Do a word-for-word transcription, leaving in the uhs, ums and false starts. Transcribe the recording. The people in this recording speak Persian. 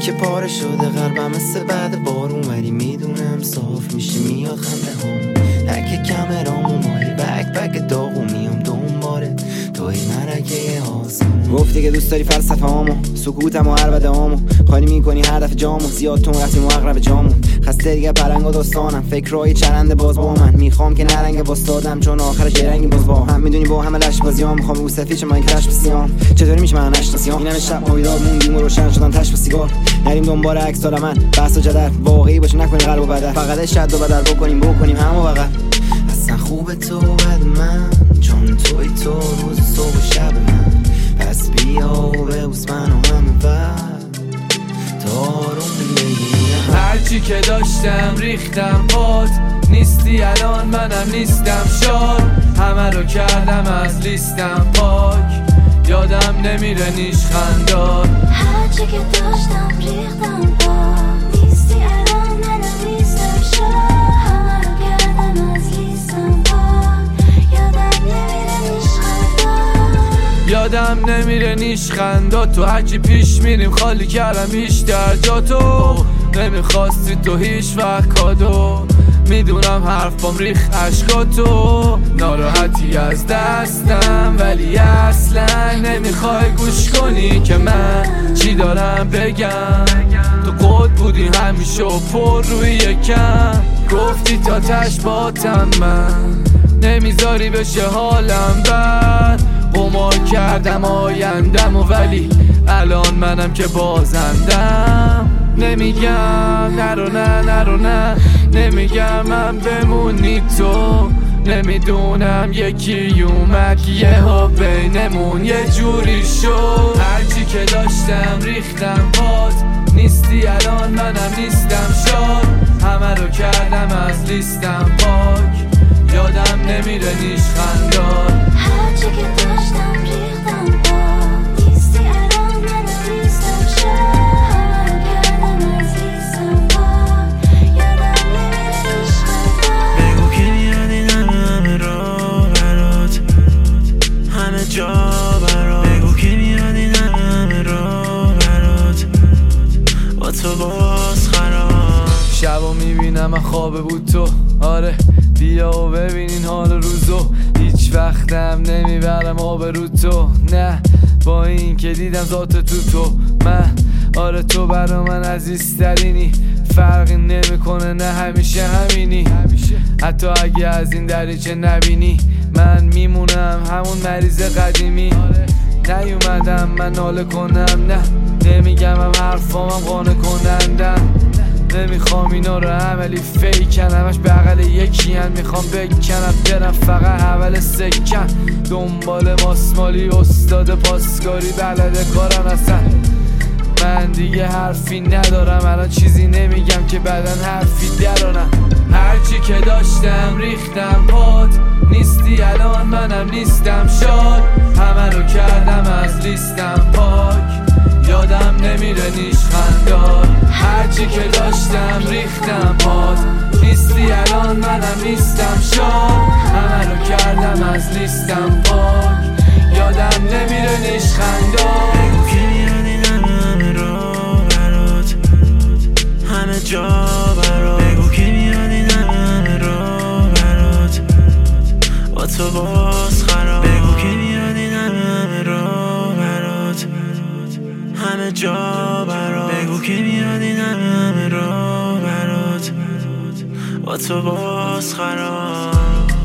که پاره شده قلبم مثل بعد بارون، ولی میدونم صاف میشه میاد خنده هم. لکه کمرامو مایی بک بک داغو میام دنباره توی مرکه آسمون. گفتی که دوست داری فلسفه هامو، سکوتم و عربده هامو، خالی میکنی هر دفعه جامو، زیاد تون رفتیم و اقرب جامون. خسته دیگه پرنگ و داستانم، فکرهای چرنده باز با من، میخوام که نرنگ باستادم چون آخرش یه رنگی باز با هم. میدونی با همه لش بازیام، میخوام رو سفید چه من کشف سیام. چطوری میشه من نشناسیام؟ اینم شب پایدار موندیم و روشن شدن تش با سیگار. نریم دنبال عکس من بحث و جدل، واقعی باشه نکنیم قلب و بدل، فقط شد و بدل بکنیم بکنیم همو بغل. اصلا خوبه تو بعد من، چون توی تو روز صبح و شب من. پس بیا و ببوس من و همه بعد تا آروم بگیم. هرچی که داشتم ریختم پات، نیستی الان منم نیستم شاد. همه رو کردم از لیستم پاک، یادم نمیره نیشخندات. هرچی که داشتم ریختم پات، نیستی الان منم نیستم شاد. همه رو کردم از لیستم پاک، یادم نمیره نیشخندات. یادم نمیره نیشخندات. تو هرچی پیش میریم خالی کردم بیشتر جا. تو نمیخواستی تو هیچ وقت کادو، میدونم حرفام ریخ عشقاتو. ناراحتی از دستم ولی اصلا نمیخوای گوش کنی که من چی دارم بگم. تو قد بودی همیشه و پر روی یکم، گفتی تا تش باتم من، نمیذاری بشه حالم بد. قمار کردم آیندم و ولی الان منم که بازندم. نمیگم نرو نه نرو نه، نمیگم من بمونی تو. نمیدونم یکی اومد یه ها بینمون یه جوری شد. هرچی که داشتم ریختم پات، نیستی الان منم نیستم شاد. همه رو کردم از لیستم پاک، یادم نمیره نیشخندات. هرچی که داشتم ریختم پات، نیستی الان منم نیستم شاد. جا برات بگو که میاد این همه را برات با تو باز خراب. شبا میبینم من خوابه بود تو، آره بیا و ببین این حال روزو. هیچ وقتم نمیبرم آب رو تو، نه با این که دیدم ذات تو تو من. آره تو برا من عزیزترینی، فرقی نمیکنه نه همیشه همینی. حتی اگه از این دریچه نبینی من میمونم همون مریض قدیمی. نیومدم من ناله کنم، نه نمیگم هم حرفامم قانع کنندم. نمیخوام اینا رو عملی فیکن، همش بغل یکی هن. میخوام بکنم برم فقط اول سکن، دنبال ماسمالی استاد پاسکاری بلده کارم. اصلا من دیگه حرفی ندارم الان، چیزی نمیگم که بعدن حرفی درانم. هرچی که داشتم ریختم پات، نیستی الان منم نیستم شاد. همه رو کردم از لیستم پاک، یادم نمیره نیشخندات. هرچی که داشتم ریختم پات، نیستی الان منم نیستم شاد. همه رو کردم از لیستم پاک، یادم نمیره نیشخندات. بگو که میاد این همه را برات، همه جا برات. بگو که میاد این همه را برات با تو باز خراب. بگو که میاد این همه را برات، همه جا برات. بگو که میاد این همه را برات با تو باز خراب.